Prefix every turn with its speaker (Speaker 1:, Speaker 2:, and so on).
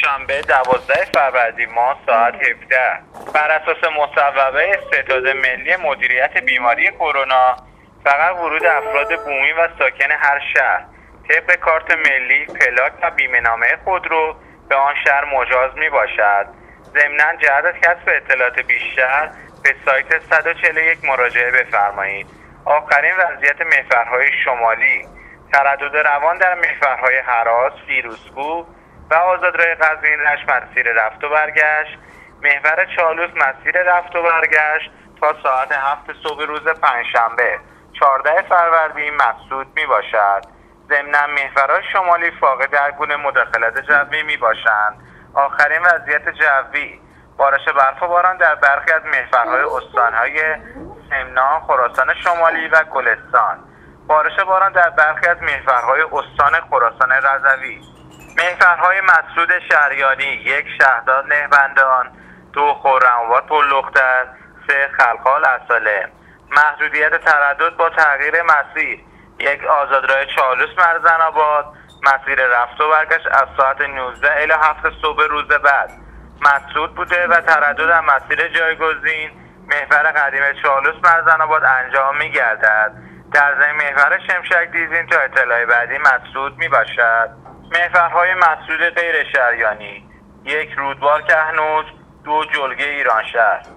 Speaker 1: دوشنبه 12 فروردین ماه ساعت 17 بر اساس مصوبه ستاد ملی مدیریت بیماری کرونا فقط ورود افراد بومی و ساکن هر شهر طبق کارت ملی، پلاک و بیمه‌نامه خودرو به آن شهر مجاز می باشد. ضمناً جهت از کسب اطلاعات بیشتر به سایت 141 مراجعه بفرمایید. آخرین وضعیت محورهای شمالی: تردد روان در محورهای هراس، فیروزکوه و آزادراه قزوین رشت مسیر رفت و برگشت، محور چالوس مسیر رفت و برگشت تا ساعت 7 صبح روز پنجشنبه 14 فروردین مسدود می باشد. ضمناً محورهای شمالی فاقد هر گونه مداخلت جوی می باشند. آخرین وضعیت جوی: بارش برف و باران در برخی از محورهای استانهای سمنان، خراسان شمالی و گلستان. بارش باران در برخی از محورهای استان خراسان رضوی. محورهای مسدود شهریاری: 1 شهداد نهبندان، 2 خرم‌آباد پل‌دختر، 3 خلخال اصاله. محدودیت تردد با تغییر مسیر: 1 آزادراه چالوس مرزن آباد، مسیر رفت و برگشت از ساعت 19 الی 7 صبح روز بعد مسدود بوده و تردد در مسیر جایگزین محور قدیم چالوس مرزن آباد انجام می گردد. در ضمن محور شمشک دیزین تا اطلاع بعدی مسدود می باشد. محورهای مسدود غیر شهریانی: 1 رودبار کهنوج، 2 جلگه ایرانشهر.